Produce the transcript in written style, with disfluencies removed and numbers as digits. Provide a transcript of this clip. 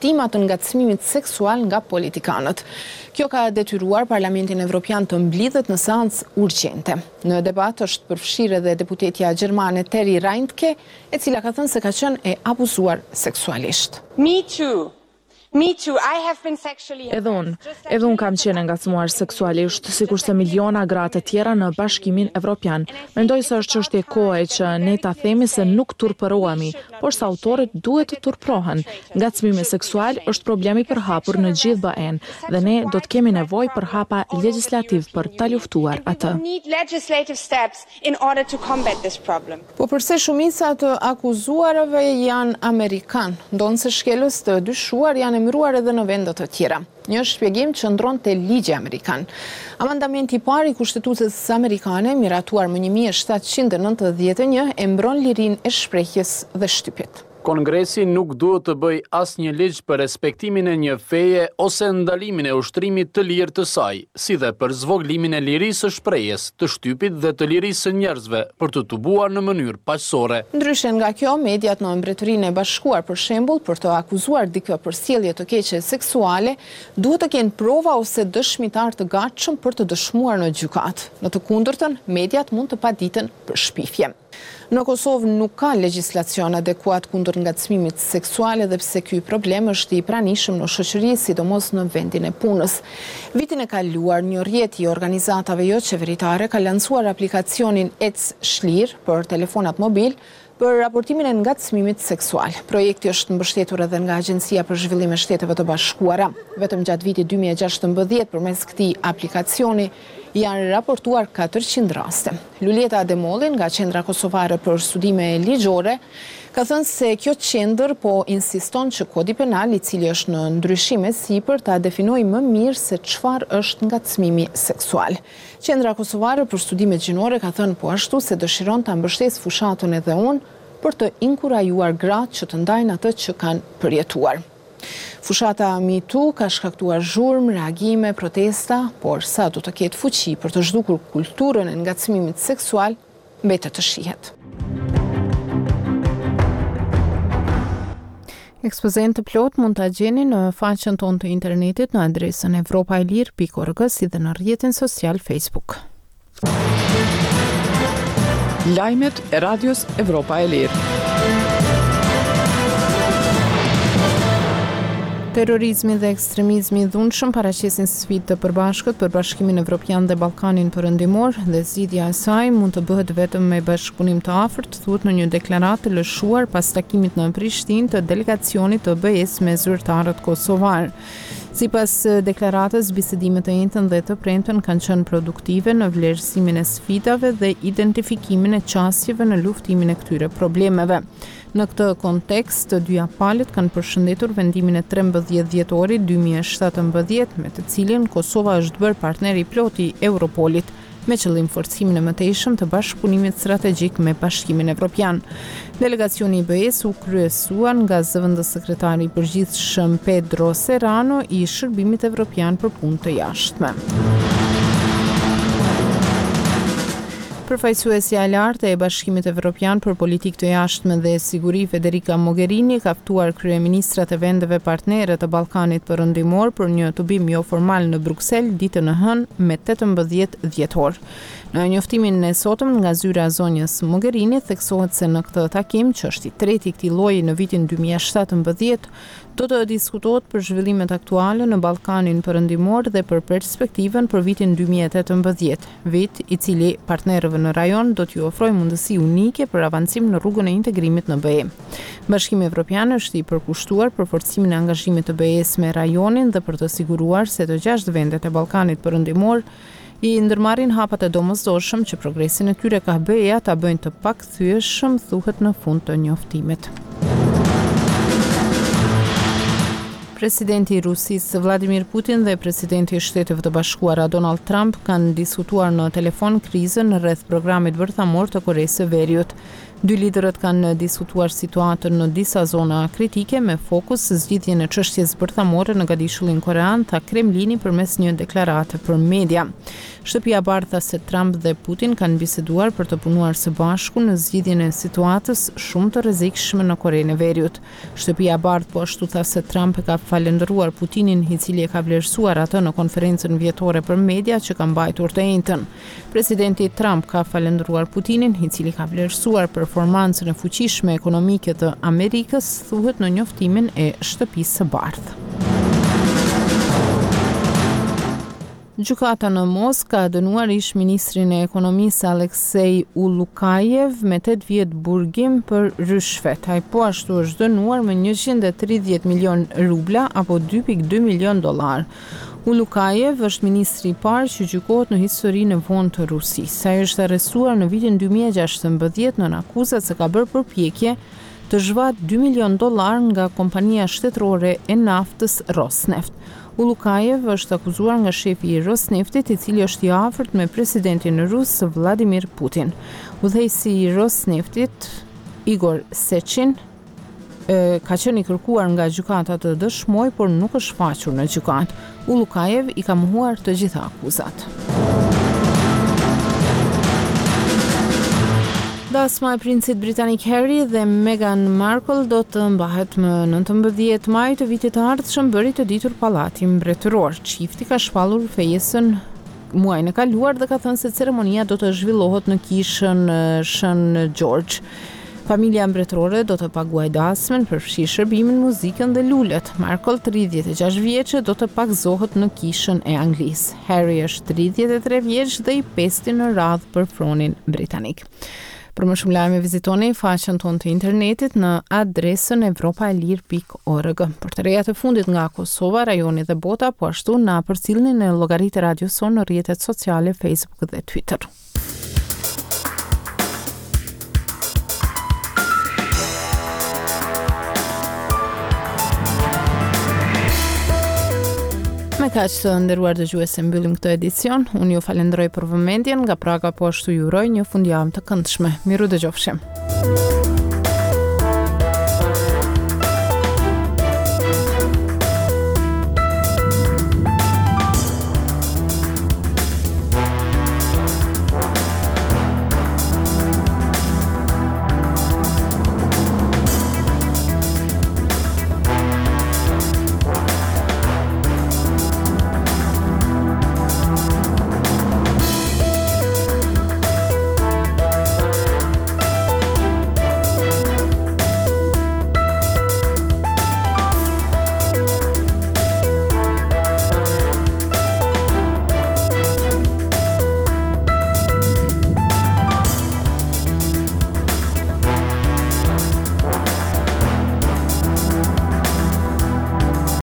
viktima të ngacmimit seksual nga politikanët. Kjo ka detyruar Parlamentin Evropian të mblidhet në seancë urgjente. Në debat është përfshirë edhe deputetja gjermane Terry Reintke, e cila ka thënë se ka qenë e abuzuar seksualisht. Edhe unë kam qenë ngacmuar seksualisht, sikurse miliona gra të tjera në Bashkimin Evropian. Mendoj se është çështje kohe që ne ta themi se nuk turpërohemi, por se autorët duhet të turprohen. Ngacmimi seksual është problem i përhapur në gjithë BE-n dhe ne do të kemi nevojë për hapa legjislativ për ta luftuar atë. Po përse shumica të akuzuarëve janë amerikan, ndonse shkelës të dyshuar janë emëruar edhe në vende të tjera. Një shpjegim që ndron te ligji amerikan. Amandamenti i parë i Kushtetutës amerikane, miratuar më 1791, e mbron lirinë e shprehjes dhe shtypjet. Kongresi nuk duhet të bëj asnjë ligj për respektimin e një feje ose ndalimin e ushtrimit të lirë të saj, si dhe për zvoglimin e lirisë së shprehjes, të shtypit dhe të lirisë së njerëzve për të tubuar në mënyrë paqësore. Ndryshe nga kjo, mediat në Mbretërinë e Bashkuar, për shembull, për të akuzuar dikë për sjellje të keqe seksuale, duhet të kenë prova ose dëshmitar të gatshëm për të dëshmuar në gjykatë. Në të kundërtën, mediat mund të paditen për shpifje. Në Kosovë nuk ka legjislacion adekuat kundër ngacmimit seksual edhe pse ky problem është i pranishëm në shoqëri, sidomos në vendin e punës. Vitin e kaluar, një rrjet i organizatave jo qeveritare ka lancuar aplikacionin EC-Shlir për telefonat mobil për raportimin e ngacmimit seksual. Projekti është mbështetur edhe nga Agjencia për Zhvillim e Shteteve të Bashkuara. Vetëm gjatë vitit 2016 përmes këtij aplikacioni janë raportuar 400 raste. Luljeta Demollin nga Qendra Kosovare për Studime Ligjore ka thënë se kjo qendër po insiston që Kodi Penal, i cili është në ndryshime sipër, ta definojë më mirë se çfarë është ngacmimi seksual. Qendra Kosovare për Studime Gjinore ka thënë po ashtu se dëshiron ta mbështesë fushatën edhe unë për të inkurajuar gratë që të ndajnë atë që kanë përjetuar. Fushata Me Too ka shkaktuar zhurmë, reagime, protesta, por sa do të ketë fuqi për të zhdukur kulturën e ngacmimit seksual, mbetet të shihet. Ekspozen të plot mund ta gjeni në faqen tonë të internetit në adresën evropailir.org si dhe në rrjetin social Facebook. Lajmet e radios Evropa e Lirë. Terrorizmi dhe ekstremizmi i dhunshëm paraqesin sfidë të përbashkët për Bashkimin Evropian dhe Ballkanin Perëndimor dhe zgjidhja e saj mund të bëhet vetëm me bashkëpunim të afërt, thuhet në një deklaratë të lëshuar pas takimit në Prishtinë të delegacionit të BE-s me zyrtarët kosovar. Sipas deklaratës, bisedimet e njëjtën dhe të premten kanë qenë produktive në vlerësimin e sfidave dhe identifikimin e qasjeve në luftimin e këtyre problemeve. Në këtë kontekst, të dyja palët kanë përshëndetur vendimin e 13 dhjetorit 2017, me të cilin Kosova është bërë partner i plot i Europolit, me qëllim forcimin e mëtejshëm të bashkëpunimit strategjik me Bashkimin Evropian. Delegacioni i BE-s u kryesuar nga zëvendës sekretari i përgjithshëm Pedro Serrano i Shërbimit Evropian për punë të jashtme. Përfaqësuesja e lartë e Bashkimit Evropian për politikë të jashtme dhe siguri Federica Mogherini ka ftuar kryeministrat e vendeve partnere të Ballkanit Perëndimor për një tubim jo formal në Bruksel ditën e hënë me 18 dhjetor. Në njoftimin e sotëm nga zyra e zonjës Mogherini theksohet se në këtë takim, që është i treti i këtij lloji në vitin 2017, do të diskutohet për zhvillimet aktuale në Ballkanin Perëndimor dhe për perspektivën për vitin 2018, vit i cili partnerëve në rajon do t'ju ofrojë mundësi unike për avancim në rrugën e integrimit në BE. Bashkimi Evropian është i përkushtuar për forcimin e angazhimit të BE-s me rajonin dhe për të siguruar se të 6 vendet e Ballkanit Perëndimor i ndërmarrin hapat e domosdoshëm që progresin e tyre ka BE-ja ta bëjnë të pakthyeshëm, thuhet në fund të njoftimit. Presidenti i Rusisë Vladimir Putin dhe presidenti i Shteteve të Bashkuara Donald Trump kanë diskutuar në telefon krizën rreth programit bërthamor të Koresë së Veriut. Dy liderët kanë diskutuar situatën në disa zona kritike me fokus zgjidhjen e çështjes bërthamore në Gadishullin korean, tha Kremlini përmes një deklarate për media. Shtëpia e Bardhë tha se Trump dhe Putin kanë biseduar për të punuar së bashku në zgjidhjen e situatës shumë të rrezikshme në Korenë e Veriut. Shtëpia e Bardhë po ashtu tha se Trump e ka falendëruar Putinin, i cili e ka vlerësuar atë në konferencën vjetore për media që ka mbajtur të njëjtën. Presidenti Trump ka falendëruar Putinin, i cili ka vlerësuar performancën e fuqishme ekonomike të Amerikës, thuhet në njoftimin e Shtëpisë së Bardhë. Gjykata në Moskë ka dënuar ish-ministrin e ekonomisë Aleksej Ulukajev me 8 vjet burgim për rishfet. Ai po ashtu është dënuar me 130 milion rubla apo 2.2 milion dollar. Ulukajev është ministri i parë që gjykohet në historinë e vonë të Rusisë. Ai është arrestuar në vitin 2016 në akuzat se ka bërë përpjekje të zhvat 2 milion dollar nga kompania shtetërore e naftës Rosneft. Ulukajev është akuzuar nga shefi i Rosneftit, i cili është i afërt me presidentin rus Vladimir Putin. Udhëheqësi i Rosneftit, Igor Sechin, ka qenë i kërkuar nga gjykata të dëshmojë, por nuk është faqur në gjykatë. Ulukajev i ka mohuar të gjitha akuzat. Dasma e princit britanik Harry dhe Meghan Markle do të mbahet më 19 maj të vitit të ardhshëm, bëri të ditur pallati mbretëror. Çifti ka shpallur fejesën muajin e kaluar dhe ka thënë se ceremonia do të zhvillohet në kishën St. George. Familja mbretërore do të paguajë dasmën, përfshi shërbimin, muzikën dhe lulet. Markle, 36 vjeçë, do të pagzohet në kishën e Anglisë. Harry është 33 vjeç dhe i pesti në radhë për fronin britanik. Për më shumë lajme vizitoni faqen tonë të internetit në adresën evropaelir.org. Për të rejat e fundit nga Kosova, rajoni dhe bota, po ashtu na përcjellni në llogaritë Radio Son në rrjetet sociale Facebook dhe Twitter. Me kaq të nderuar dëgjuesë mbyllim këtë edicion. Unë ju falenderoj për vëmendjen, nga Praga po ashtu ju uroj një fundjavë të këndshme. Miru dëgjofshim.